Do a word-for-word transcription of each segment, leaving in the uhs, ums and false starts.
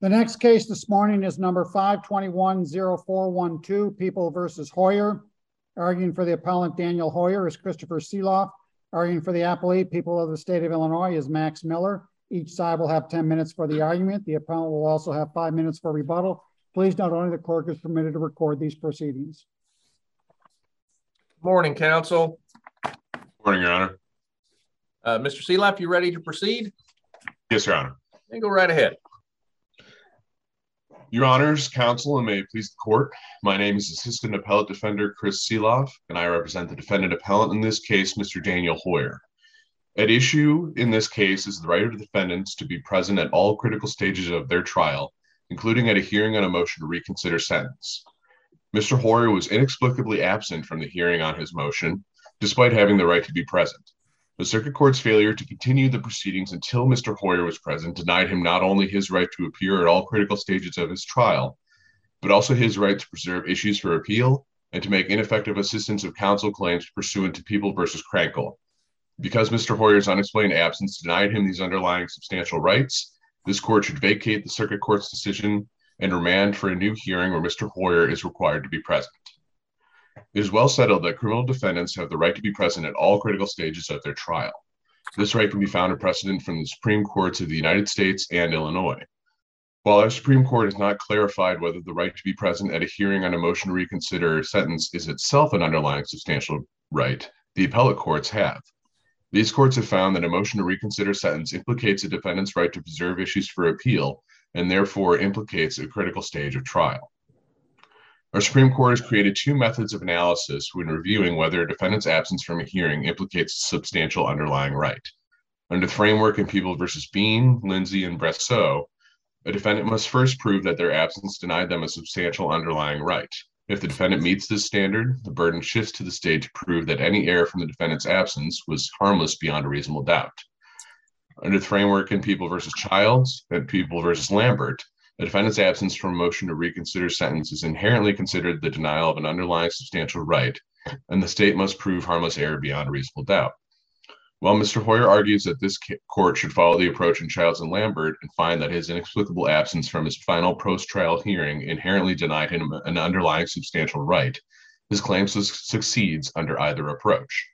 The next case this morning is number five twenty-one oh four one two, People versus Hoyer. Arguing for the appellant Daniel Hoyer is Christopher Seeloff. Arguing for the appellee, People of the State of Illinois, is Max Miller. Each side will have ten minutes for the argument. The appellant will also have five minutes for rebuttal. Please note only the clerk is permitted to record these proceedings. Morning, counsel. Morning, Your Honor. Uh, Mister Seeloff, you ready to proceed? Yes, Your Honor. Then go right ahead. Your Honors, counsel, and may it please the court. My name is Assistant Appellate Defender Chris Seeloff, and I represent the defendant appellant in this case, Mister Daniel Hoyer. At issue in this case is the right of the defendants to be present at all critical stages of their trial, including at a hearing on a motion to reconsider sentence. Mister Hoyer was inexplicably absent from the hearing on his motion, despite having the right to be present. The circuit court's failure to continue the proceedings until Mister Hoyer was present denied him not only his right to appear at all critical stages of his trial, but also his right to preserve issues for appeal and to make ineffective assistance of counsel claims pursuant to People versus Krankel. Because Mister Hoyer's unexplained absence denied him these underlying substantial rights, this court should vacate the circuit court's decision and remand for a new hearing where Mister Hoyer is required to be present. It is well settled that criminal defendants have the right to be present at all critical stages of their trial. This right can be found in precedent from the Supreme Courts of the United States and Illinois. While our Supreme Court has not clarified whether the right to be present at a hearing on a motion to reconsider a sentence is itself an underlying substantial right, the appellate courts have. These courts have found that a motion to reconsider sentence implicates a defendant's right to preserve issues for appeal and therefore implicates a critical stage of trial. Our Supreme Court has created two methods of analysis when reviewing whether a defendant's absence from a hearing implicates a substantial underlying right. Under the framework in People versus Bean, Lindsay, and Bressot, a defendant must first prove that their absence denied them a substantial underlying right. If the defendant meets this standard, the burden shifts to the state to prove that any error from the defendant's absence was harmless beyond a reasonable doubt. Under the framework in People versus Childs and People versus Lambert, a defendant's absence from a motion to reconsider sentence is inherently considered the denial of an underlying substantial right, and the state must prove harmless error beyond a reasonable doubt. While Mister Hoyer argues that this court should follow the approach in Childs and Lambert and find that his inexplicable absence from his final post-trial hearing inherently denied him an underlying substantial right, his claim su- succeeds under either approach.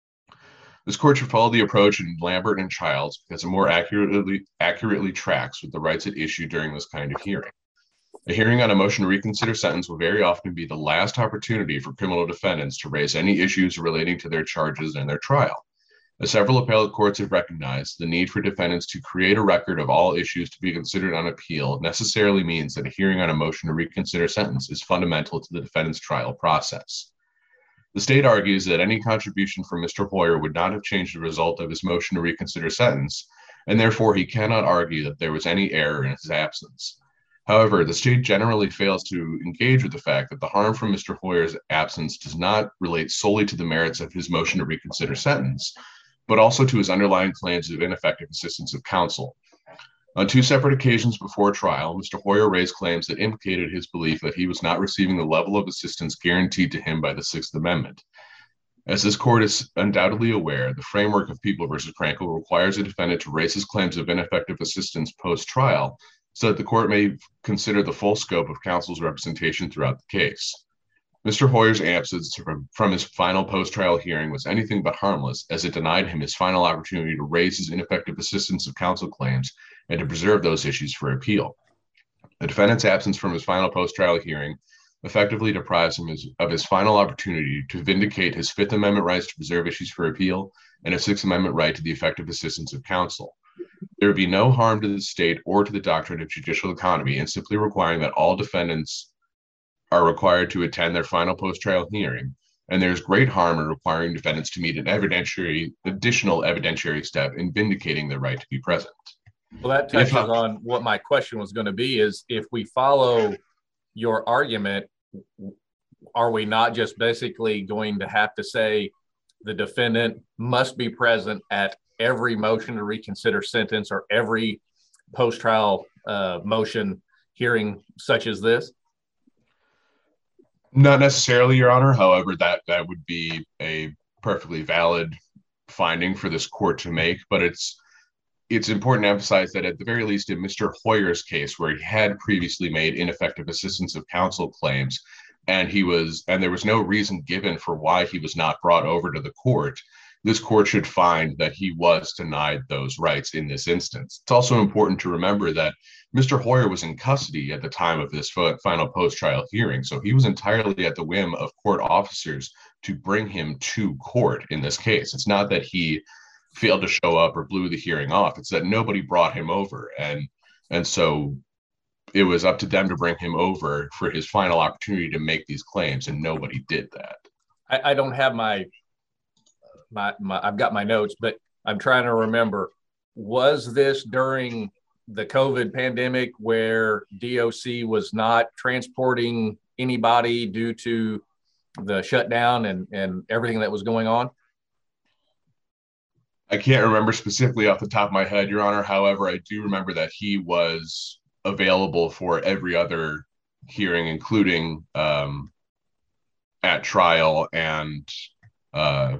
This court should follow the approach in Lambert and Childs because it more accurately, accurately tracks with the rights at issue during this kind of hearing. A hearing on a motion to reconsider sentence will very often be the last opportunity for criminal defendants to raise any issues relating to their charges and their trial. As several appellate courts have recognized, the need for defendants to create a record of all issues to be considered on appeal necessarily means that a hearing on a motion to reconsider sentence is fundamental to the defendant's trial process. The state argues that any contribution from Mister Hoyer would not have changed the result of his motion to reconsider sentence, and therefore he cannot argue that there was any error in his absence. However, the state generally fails to engage with the fact that the harm from Mister Hoyer's absence does not relate solely to the merits of his motion to reconsider sentence, but also to his underlying claims of ineffective assistance of counsel. On two separate occasions before trial, Mister Hoyer raised claims that implicated his belief that he was not receiving the level of assistance guaranteed to him by the Sixth Amendment. As this court is undoubtedly aware, the framework of People versus Krankel requires a defendant to raise his claims of ineffective assistance post-trial so that the court may consider the full scope of counsel's representation throughout the case. Mister Hoyer's absence from, from his final post-trial hearing was anything but harmless, as it denied him his final opportunity to raise his ineffective assistance of counsel claims and to preserve those issues for appeal. The defendant's absence from his final post-trial hearing effectively deprives him his, of his final opportunity to vindicate his Fifth Amendment rights to preserve issues for appeal and a Sixth Amendment right to the effective assistance of counsel. There would be no harm to the state or to the doctrine of judicial economy in simply requiring that all defendants are required to attend their final post-trial hearing, and there's great harm in requiring defendants to meet an evidentiary, additional evidentiary step in vindicating their right to be present. Well, that touches on what my question was going to be, is if we follow your argument, are we not just basically going to have to say the defendant must be present at every motion to reconsider sentence or every post-trial uh, motion hearing such as this? Not necessarily, Your Honor. However, that, that would be a perfectly valid finding for this court to make, but it's it's important to emphasize that at the very least in Mister Hoyer's case, where he had previously made ineffective assistance of counsel claims, and he was, and there was no reason given for why he was not brought over to the court, this court should find that he was denied those rights in this instance. It's also important to remember that Mister Hoyer was in custody at the time of this final post-trial hearing, so he was entirely at the whim of court officers to bring him to court in this case. It's not that he failed to show up or blew the hearing off. It's that nobody brought him over. And, and so it was up to them to bring him over for his final opportunity to make these claims, and nobody did that. I, I don't have my, my, my, I've got my notes, but I'm trying to remember, was this during the COVID pandemic where D O C was not transporting anybody due to the shutdown and, and everything that was going on? I can't remember specifically off the top of my head, Your Honor. However, I do remember that he was available for every other hearing, including um, at trial and uh,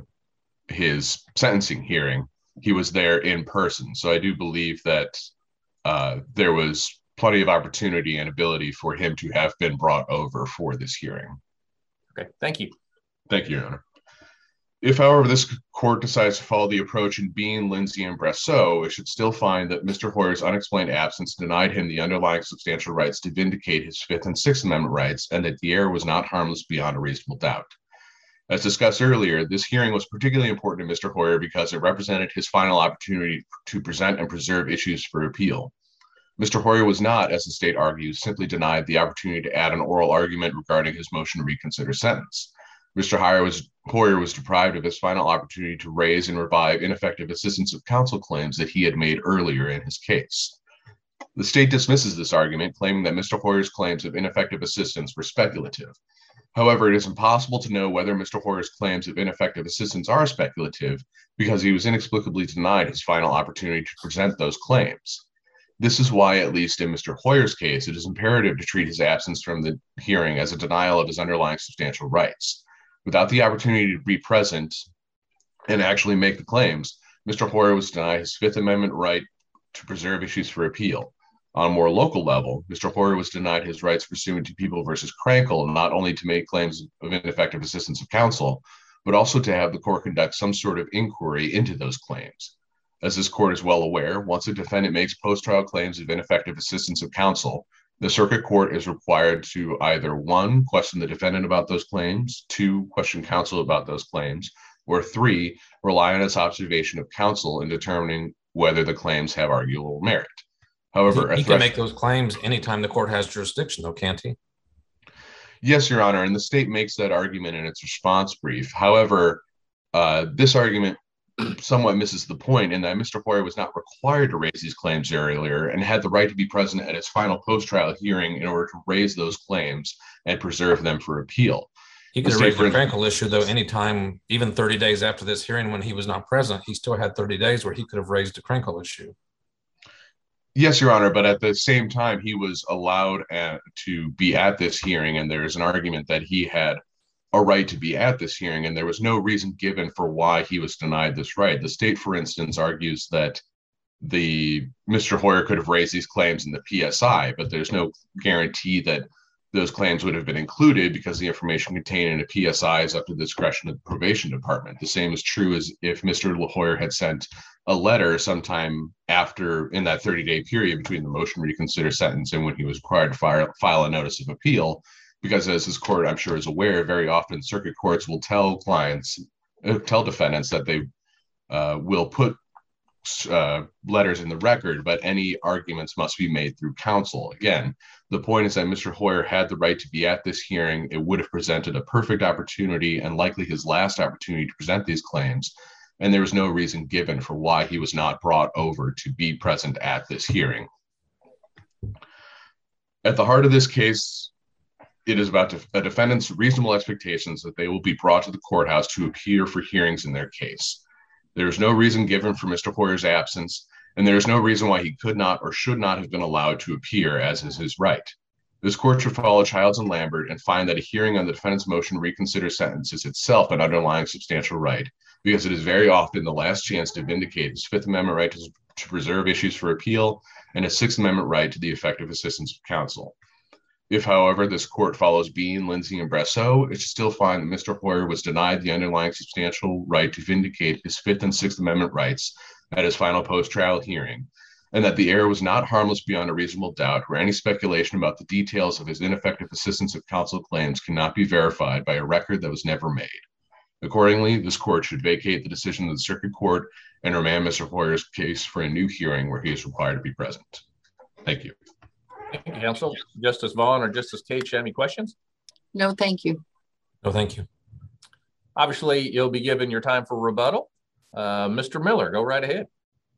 his sentencing hearing. He was there in person. So I do believe that uh, there was plenty of opportunity and ability for him to have been brought over for this hearing. Okay, thank you. Thank you, Your Honor. If, however, this court decides to follow the approach in Bean, Lindsay, and Brasseau, it should still find that Mister Hoyer's unexplained absence denied him the underlying substantial rights to vindicate his Fifth and Sixth Amendment rights, and that the error was not harmless beyond a reasonable doubt. As discussed earlier, this hearing was particularly important to Mister Hoyer because it represented his final opportunity to present and preserve issues for appeal. Mister Hoyer was not, as the state argues, simply denied the opportunity to add an oral argument regarding his motion to reconsider sentence. Mister Hoyer was, Hoyer was deprived of his final opportunity to raise and revive ineffective assistance of counsel claims that he had made earlier in his case. The state dismisses this argument, claiming that Mister Hoyer's claims of ineffective assistance were speculative. However, it is impossible to know whether Mister Hoyer's claims of ineffective assistance are speculative because he was inexplicably denied his final opportunity to present those claims. This is why, at least in Mister Hoyer's case, it is imperative to treat his absence from the hearing as a denial of his underlying substantial rights. Without the opportunity to be present and actually make the claims, Mister Hoyer was denied his Fifth Amendment right to preserve issues for appeal. On a more local level, Mister Hoyer was denied his rights pursuant to People versus Krankel, not only to make claims of ineffective assistance of counsel, but also to have the court conduct some sort of inquiry into those claims. As this court is well aware, once a defendant makes post-trial claims of ineffective assistance of counsel, the circuit court is required to either one, question the defendant about those claims, two, question counsel about those claims, or three, rely on its observation of counsel in determining whether the claims have arguable merit. However, he, he can make those claims anytime the court has jurisdiction, though, can't he? Yes, Your Honor, and the state makes that argument in its response brief. However, uh, this argument somewhat misses the point in that Mister Hoyer was not required to raise these claims earlier and had the right to be present at his final post-trial hearing in order to raise those claims and preserve them for appeal. He could have raised the Krankel issue, though, anytime, even thirty days after this hearing when he was not present. He still had thirty days where he could have raised the Krankel issue. Yes, Your Honor, but at the same time, he was allowed at, to be at this hearing, and there is an argument that he had a right to be at this hearing, and there was no reason given for why he was denied this right. The state, for instance, argues that the Mister Hoyer could have raised these claims in the P S I, but there's no guarantee that those claims would have been included because the information contained in a P S I is up to the discretion of the probation department. The same is true as if Mister Hoyer had sent a letter sometime after, in that thirty-day period between the motion to reconsider sentence and when he was required to file, file a notice of appeal. Because as this court, I'm sure, is aware, very often circuit courts will tell clients, uh, tell defendants that they uh, will put uh, letters in the record, but any arguments must be made through counsel. Again, the point is that Mister Hoyer had the right to be at this hearing. It would have presented a perfect opportunity and likely his last opportunity to present these claims. And there was no reason given for why he was not brought over to be present at this hearing. At the heart of this case, it is about def- a defendant's reasonable expectations that they will be brought to the courthouse to appear for hearings in their case. There is no reason given for Mister Hoyer's absence, and there is no reason why he could not or should not have been allowed to appear, as is his right. This court should follow Childs and Lambert and find that a hearing on the defendant's motion to reconsider sentence is itself an underlying substantial right, because it is very often the last chance to vindicate his Fifth Amendment right to, to preserve issues for appeal, and a Sixth Amendment right to the effective assistance of counsel. If, however, this court follows Bean, Lindsay, and Brasseau, it should still find that Mister Hoyer was denied the underlying substantial right to vindicate his Fifth and Sixth Amendment rights at his final post-trial hearing, and that the error was not harmless beyond a reasonable doubt, where any speculation about the details of his ineffective assistance of counsel claims cannot be verified by a record that was never made. Accordingly, this court should vacate the decision of the circuit court and remand Mister Hoyer's case for a new hearing where he is required to be present. Thank you. Thank you, counsel. Justice Vaughn or Justice Cage, have any questions? No, thank you. No, thank you. Obviously, you'll be given your time for rebuttal. Uh, Mister Miller, go right ahead.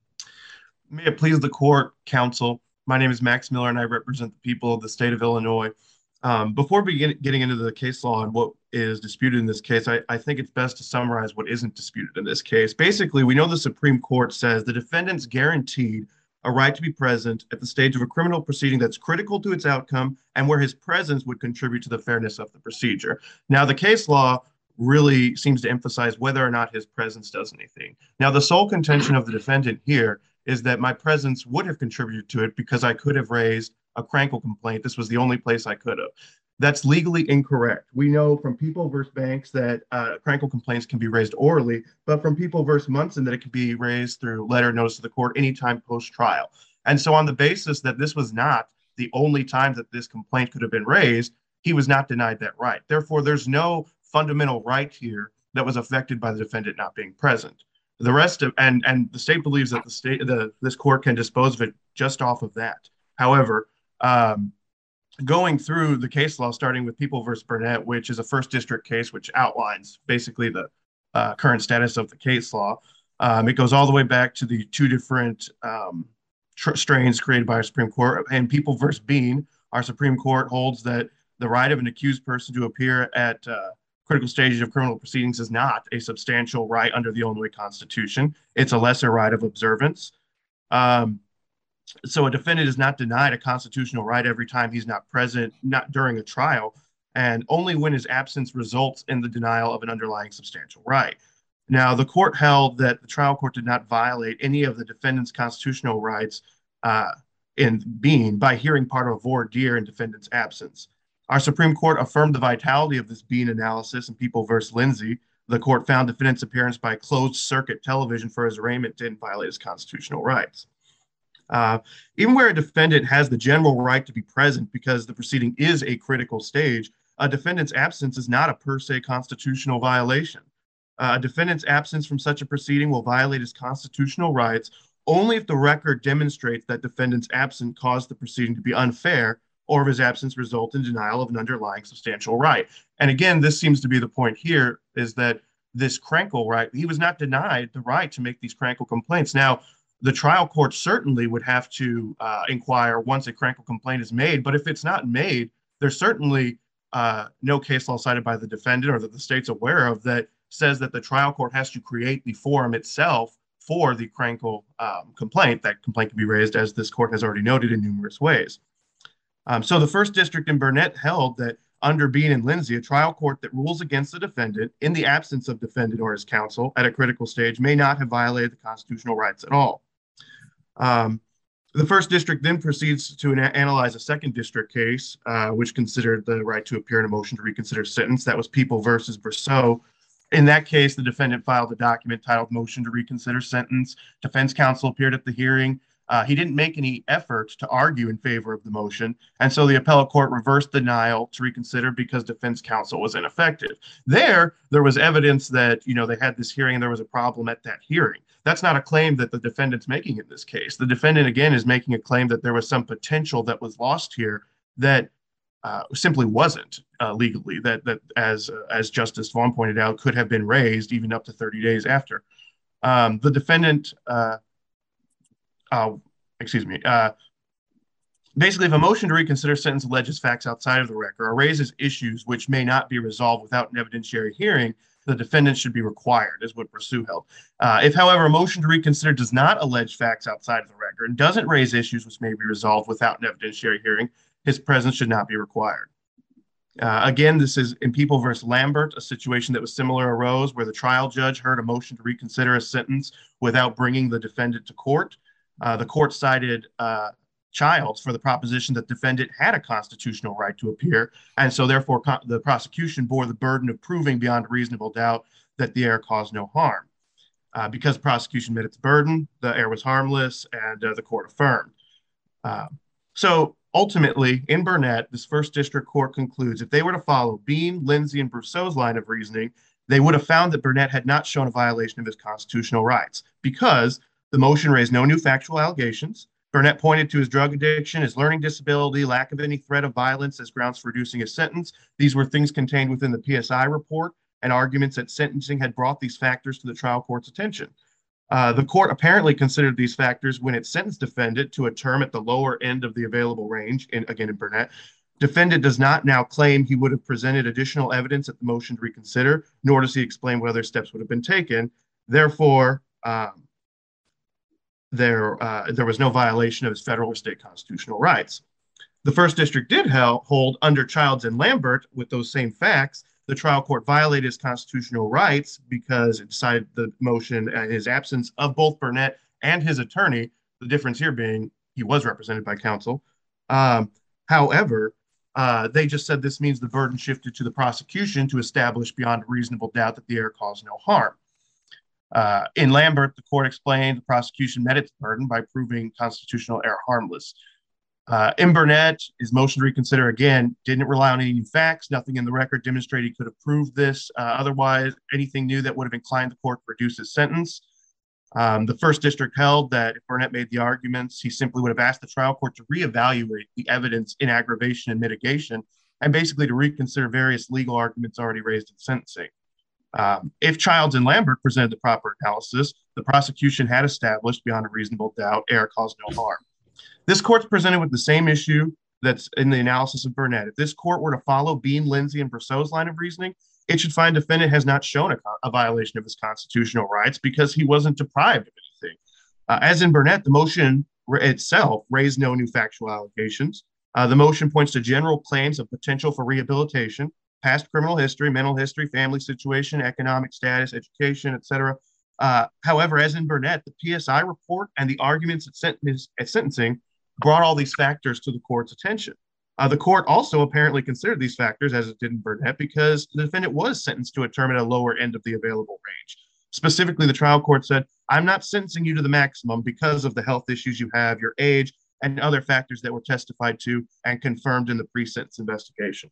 May it please the court, counsel. My name is Max Miller, and I represent the people of the state of Illinois. Um, before begin, getting into the case law and what is disputed in this case, I, I think it's best to summarize what isn't disputed in this case. Basically, we know the Supreme Court says the defendant's guaranteed a right to be present at the stage of a criminal proceeding that's critical to its outcome and where his presence would contribute to the fairness of the procedure. Now, the case law really seems to emphasize whether or not his presence does anything. Now, the sole contention of the defendant here is that my presence would have contributed to it because I could have raised a Krankel complaint. This was the only place I could have. That's legally incorrect. We know from People versus Banks that uh, Krankel complaints can be raised orally, but from People versus Munson that it can be raised through letter notice to the court anytime post-trial. And so on the basis that this was not the only time that this complaint could have been raised, he was not denied that right. Therefore, there's no fundamental right here that was affected by the defendant not being present. The rest of, and and the state believes that the state, the this court can dispose of it just off of that. However, um, going through the case law, starting with People versus Burnett, which is a first district case, which outlines basically the uh, current status of the case law. Um, it goes all the way back to the two different um, tr- strains created by our Supreme Court. And People versus Bean, our Supreme Court holds that the right of an accused person to appear at uh, critical stages of criminal proceedings is not a substantial right under the Illinois Constitution. It's a lesser right of observance. Um, so a defendant is not denied a constitutional right every time he's not present, not during a trial, and only when his absence results in the denial of an underlying substantial right. Now, the court held that the trial court did not violate any of the defendant's constitutional rights uh, in Bean by hearing part of a voir dire in defendant's absence. Our Supreme Court affirmed the vitality of this Bean analysis in People versus Lindsay. The court found defendant's appearance by closed circuit television for his arraignment didn't violate his constitutional rights. Uh, even where a defendant has the general right to be present because the proceeding is a critical stage, a defendant's absence is not a per se constitutional violation. Uh, a defendant's absence from such a proceeding will violate his constitutional rights only if the record demonstrates that defendant's absence caused the proceeding to be unfair or if his absence result in denial of an underlying substantial right. And again, this seems to be the point here, is that this Krankel right, he was not denied the right to make these Krankel complaints. Now, the trial court certainly would have to uh, inquire once a Krankel complaint is made, but if it's not made, there's certainly uh, no case law cited by the defendant or that the state's aware of that says that the trial court has to create the forum itself for the Krankel um, complaint. That complaint can be raised, as this court has already noted, in numerous ways. Um, so the first district in Burnett held that under Bean and Lindsay, a trial court that rules against the defendant in the absence of defendant or his counsel at a critical stage may not have violated the constitutional rights at all. Um, the first district then proceeds to an- analyze a second district case, uh, which considered the right to appear in a motion to reconsider sentence. That was People versus Brasseau. In that case, the defendant filed a document titled Motion to Reconsider Sentence. Defense counsel appeared at the hearing. Uh, he didn't make any effort to argue in favor of the motion, and so the appellate court reversed denial to reconsider because defense counsel was ineffective. There, there was evidence that, you know, they had this hearing and there was a problem at that hearing. That's not a claim that the defendant's making in this case. The defendant, again, is making a claim that there was some potential that was lost here that uh, simply wasn't uh, legally, that, that as, uh, as Justice Vaughn pointed out, could have been raised even up to thirty days after. Um, the defendant... Uh, Uh, excuse me. Uh, basically, if a motion to reconsider sentence alleges facts outside of the record or raises issues which may not be resolved without an evidentiary hearing, the defendant should be required, is what Brasseau held. Uh, if, however, a motion to reconsider does not allege facts outside of the record and doesn't raise issues which may be resolved without an evidentiary hearing, his presence should not be required. Uh, again, this is in People versus Lambert, a situation that was similar arose where the trial judge heard a motion to reconsider a sentence without bringing the defendant to court. Uh, the court cited uh, Childs for the proposition that defendant had a constitutional right to appear, and so therefore co- the prosecution bore the burden of proving beyond reasonable doubt that the error caused no harm. Uh, because the prosecution met its burden, the error was harmless, and uh, the court affirmed. Uh, so ultimately, in Burnett, this first district court concludes if they were to follow Bean, Lindsay, and Brousseau's line of reasoning, they would have found that Burnett had not shown a violation of his constitutional rights because the motion raised no new factual allegations. Burnett pointed to his drug addiction, his learning disability, lack of any threat of violence as grounds for reducing his sentence. These were things contained within the P S I report, and arguments that sentencing had brought these factors to the trial court's attention. Uh, the court apparently considered these factors when it sentenced defendant to a term at the lower end of the available range, in, again in Burnett. Defendant does not now claim he would have presented additional evidence at the motion to reconsider, nor does he explain what other steps would have been taken. Therefore, um, there, uh, there was no violation of his federal or state constitutional rights. The first district did held, hold under Childs and Lambert with those same facts. The trial court violated his constitutional rights because it decided the motion in his absence of both Burnett and his attorney, the difference here being he was represented by counsel. Um, however, uh, they just said this means the burden shifted to the prosecution to establish beyond a reasonable doubt that the error caused no harm. Uh, in Lambert, the court explained the prosecution met its burden by proving constitutional error harmless. Uh, in Burnett, his motion to reconsider again didn't rely on any new facts. Nothing in the record demonstrated he could have proved this. Uh, otherwise, anything new that would have inclined the court to reduce his sentence. Um, the first district held that if Burnett made the arguments, he simply would have asked the trial court to reevaluate the evidence in aggravation and mitigation, and basically to reconsider various legal arguments already raised in sentencing. Um, if Childs and Lambert presented the proper analysis, the prosecution had established beyond a reasonable doubt error caused no harm. This court's presented with the same issue that's in the analysis of Burnett. If this court were to follow Bean, Lindsay, and Brousseau's line of reasoning, it should find defendant has not shown a, a violation of his constitutional rights because he wasn't deprived of anything. Uh, as in Burnett, the motion itself raised no new factual allegations. Uh, the motion points to general claims of potential for rehabilitation, past criminal history, mental history, family situation, economic status, education, et cetera. Uh, however, as in Burnett, the P S I report and the arguments at, sentence, at sentencing brought all these factors to the court's attention. Uh, the court also apparently considered these factors, as it did in Burnett, because the defendant was sentenced to a term at a lower end of the available range. Specifically, the trial court said, I'm not sentencing you to the maximum because of the health issues you have, your age, and other factors that were testified to and confirmed in the pre-sentence investigation.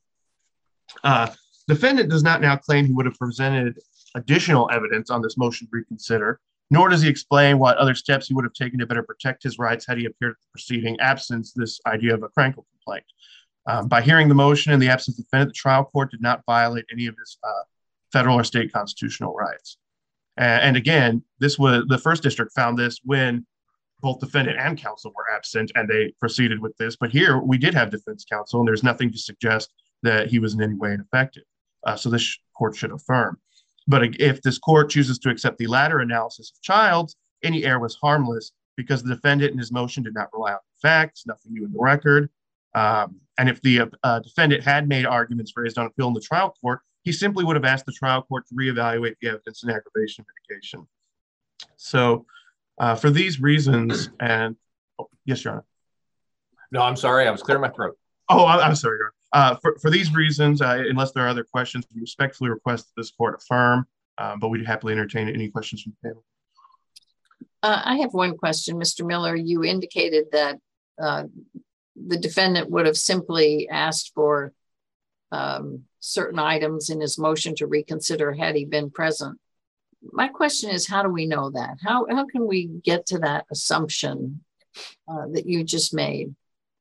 Uh, defendant does not now claim he would have presented additional evidence on this motion to reconsider, nor does he explain what other steps he would have taken to better protect his rights had he appeared at the proceeding, absence this idea of a Krenkel complaint. Um, by hearing the motion in the absence of the defendant, the trial court did not violate any of his uh, federal or state constitutional rights. And, and again, this was the first district found this when both defendant and counsel were absent, and they proceeded with this. But here we did have defense counsel, and there's nothing to suggest that he was in any way ineffective. Uh, so this court should affirm. But if this court chooses to accept the latter analysis of Childs, any error was harmless because the defendant in his motion did not rely on facts, nothing new in the record. Um, and if the uh, defendant had made arguments raised on appeal in the trial court, he simply would have asked the trial court to reevaluate the evidence in aggravation mitigation. So uh, for these reasons, and oh, yes, Your Honor. No, I'm sorry. I was clearing my throat. Oh, I'm sorry, Your Honor. Uh, for, for these reasons, uh, unless there are other questions, we respectfully request that this court affirm, um, but we'd happily entertain any questions from the panel. Uh, I have one question, Mister Miller. You indicated that uh, the defendant would have simply asked for um, certain items in his motion to reconsider had he been present. My question is, how do we know that? How, how can we get to that assumption uh, that you just made?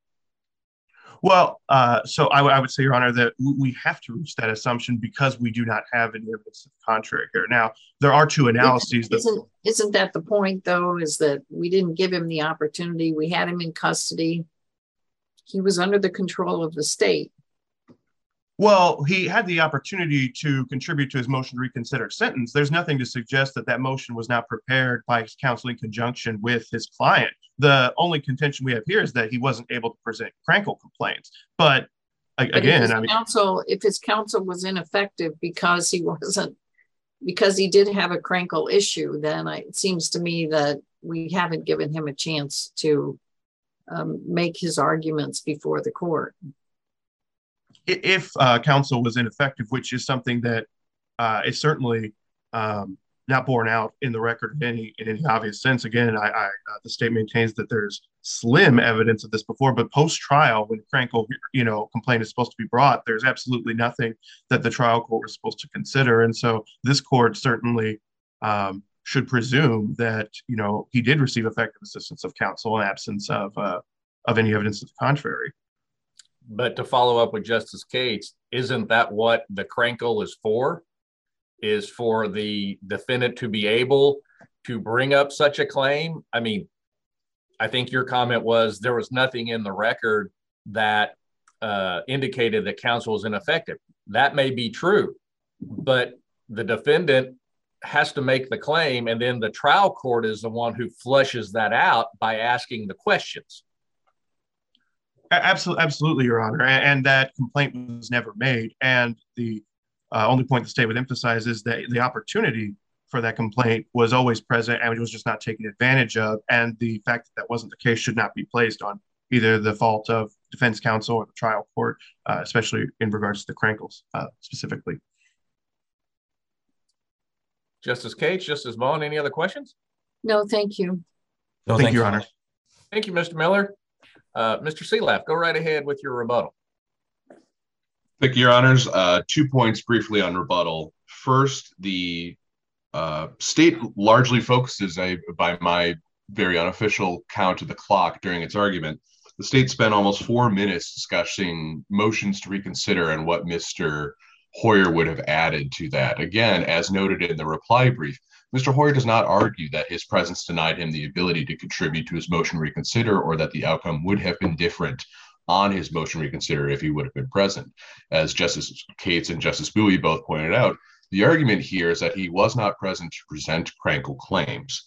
Well, uh, so I, I would say, Your Honor, that we have to reach that assumption because we do not have any evidence to the contrary here. Now, there are two analyses. Isn't, that, isn't that the point, though, is that we didn't give him the opportunity. We had him in custody. He was under the control of the state. Well, he had the opportunity to contribute to his motion to reconsider sentence. There's nothing to suggest that that motion was not prepared by his counsel in conjunction with his client. The only contention we have here is that he wasn't able to present Krenkel complaints. But, but again, if his I mean, counsel, if his counsel was ineffective because he wasn't, because he did have a Krenkel issue, then I, it seems to me that we haven't given him a chance to um, make his arguments before the court. If uh, counsel was ineffective, which is something that uh, is certainly um, not borne out in the record in any in any obvious sense. Again, I, I uh, the state maintains that there's slim evidence of this before, but post-trial, when Krankel, you know, complaint is supposed to be brought, there's absolutely nothing that the trial court was supposed to consider, and so this court certainly um, should presume that, you know, he did receive effective assistance of counsel in absence of uh, of any evidence to the contrary. But to follow up with Justice Cates, isn't that what the Krankel is for? Is for the defendant to be able to bring up such a claim? I mean, I think your comment was there was nothing in the record that uh, indicated that counsel was ineffective. That may be true, but the defendant has to make the claim, and then the trial court is the one who flushes that out by asking the questions. Absolutely, absolutely, Your Honor. And, and that complaint was never made. And the uh, only point the state would emphasize is that the opportunity for that complaint was always present and it was just not taken advantage of. And the fact that that wasn't the case should not be placed on either the fault of defense counsel or the trial court, uh, especially in regards to the Krankels uh, specifically. Justice Cates, Justice Vaughn, any other questions? No, thank you. No, Thank thank you, you, Your Honor. Thank you, Mister Miller. Uh, Mister Seelaff, go right ahead with your rebuttal. Thank you, Your Honors. Uh, two points briefly on rebuttal. First, the uh, state largely focuses, I, by my very unofficial count of the clock during its argument, the state spent almost four minutes discussing motions to reconsider and what Mister Hoyer would have added to that. Again, as noted in the reply brief, Mister Hoyer does not argue that his presence denied him the ability to contribute to his motion to reconsider or that the outcome would have been different on his motion to reconsider if he would have been present. As Justice Cates and Justice Bowie both pointed out, the argument here is that he was not present to present Krankel claims.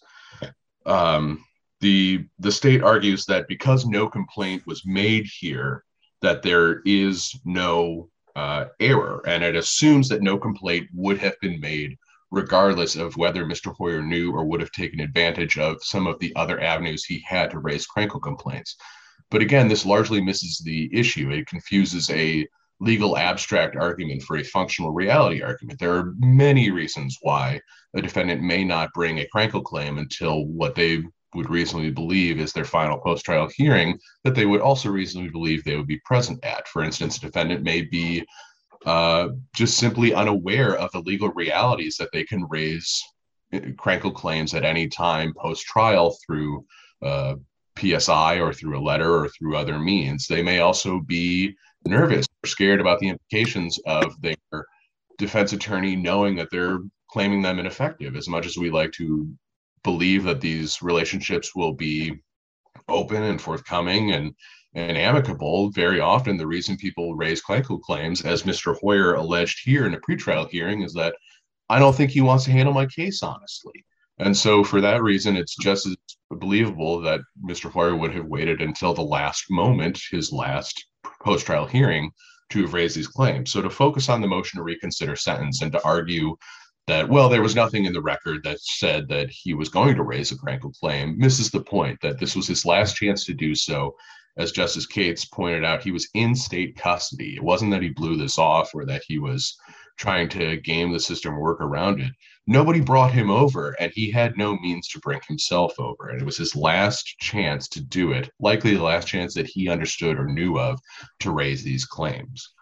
Um, the, the state argues that because no complaint was made here, that there is no uh, error, and it assumes that no complaint would have been made regardless of whether Mister Hoyer knew or would have taken advantage of some of the other avenues he had to raise Krankel complaints. But again, this largely misses the issue. It confuses a legal abstract argument for a functional reality argument. There are many reasons why a defendant may not bring a Krankel claim until what they would reasonably believe is their final post-trial hearing that they would also reasonably believe they would be present at. For instance, a defendant may be uh, just simply unaware of the legal realities that they can raise Krankel claims at any time post-trial through uh, P S I or through a letter or through other means. They may also be nervous or scared about the implications of their defense attorney knowing that they're claiming them ineffective. As much as we like to believe that these relationships will be open and forthcoming and, and amicable, very often the reason people raise Krankel claims, as Mister Hoyer alleged here in a pretrial hearing, is that I don't think he wants to handle my case honestly. And so for that reason, it's just as believable that Mister Hoyer would have waited until the last moment, his last post-trial hearing, to have raised these claims. So to focus on the motion to reconsider sentence and to argue that, well, there was nothing in the record that said that he was going to raise a Krankel claim misses the point that this was his last chance to do so. As Justice Cates pointed out, he was in state custody. It wasn't that he blew this off or that he was trying to game the system or work around it. Nobody brought him over, and he had no means to bring himself over. And it was his last chance to do it, likely the last chance that he understood or knew of to raise these claims.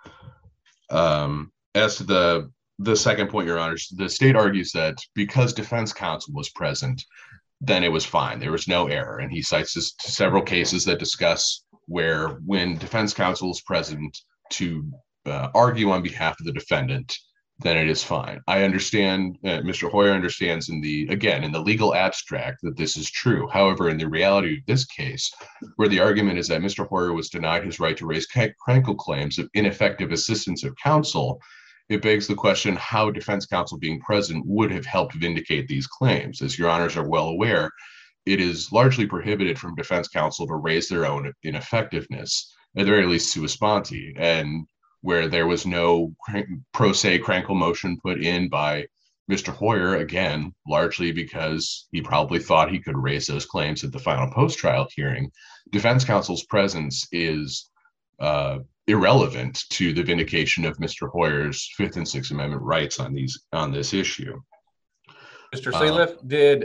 Um, as to the the second point, Your Honors, the state argues that because defense counsel was present, then it was fine. There was no error. And he cites this, several cases that discuss where when defense counsel is present to uh, argue on behalf of the defendant, then it is fine. I understand, uh, Mister Hoyer understands in the, again, in the legal abstract that this is true. However, in the reality of this case, where the argument is that Mister Hoyer was denied his right to raise Krankel claims of ineffective assistance of counsel, it begs the question how defense counsel being present would have helped vindicate these claims. As Your Honors are well aware, it is largely prohibited from defense counsel to raise their own ineffectiveness, at the very least sua sponte, and where there was no pro se Krankel motion put in by Mister Hoyer, again, largely because he probably thought he could raise those claims at the final post-trial hearing, defense counsel's presence is uh, irrelevant to the vindication of Mister Hoyer's Fifth and Sixth Amendment rights on these on this issue. Mister Sealiff, uh, did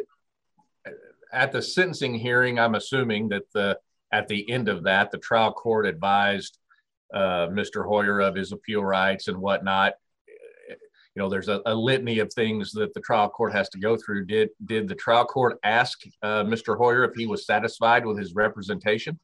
at the sentencing hearing, I'm assuming that the at the end of that, the trial court advised uh, Mister Hoyer of his appeal rights and whatnot. You know, there's a, a litany of things that the trial court has to go through. Did did the trial court ask uh, Mister Hoyer if he was satisfied with his representation?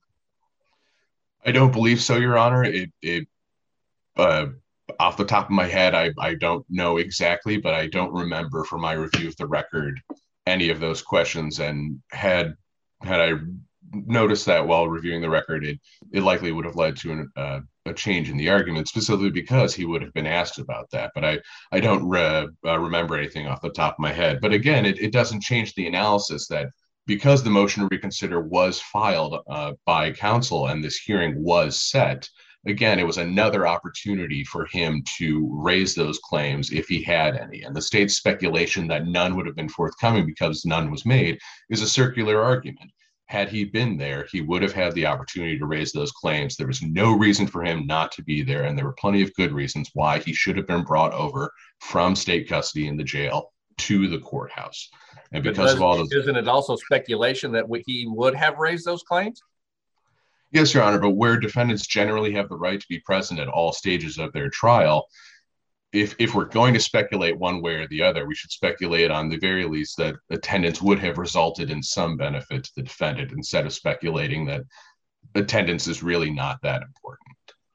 I don't believe so, Your Honor. It, it uh, off the top of my head, I, I don't know exactly, but I don't remember from my review of the record any of those questions. And had had I noticed that while reviewing the record, it it likely would have led to an, uh, a change in the argument, specifically because he would have been asked about that. But I I don't re, uh, remember anything off the top of my head. But again, it, it doesn't change the analysis that because the motion to reconsider was filed uh, by counsel and this hearing was set, again, it was another opportunity for him to raise those claims if he had any. And the state's speculation that none would have been forthcoming because none was made is a circular argument. Had he been there, he would have had the opportunity to raise those claims. There was no reason for him not to be there, and there were plenty of good reasons why he should have been brought over from state custody in the jail to the courthouse. And because of all those, isn't it also speculation that he would have raised those claims? Yes, Your Honor, but where defendants generally have the right to be present at all stages of their trial, if if we're going to speculate one way or the other, we should speculate on the very least that attendance would have resulted in some benefit to the defendant instead of speculating that attendance is really not that important.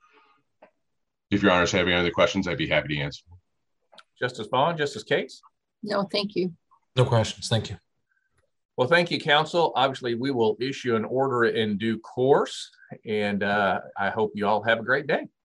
If Your Honors have any other questions, I'd be happy to answer. Justice Vaughn, Justice Cates? No, thank you. No questions. Thank you. Well, thank you, counsel. Obviously, we will issue an order in due course, and uh, I hope you all have a great day.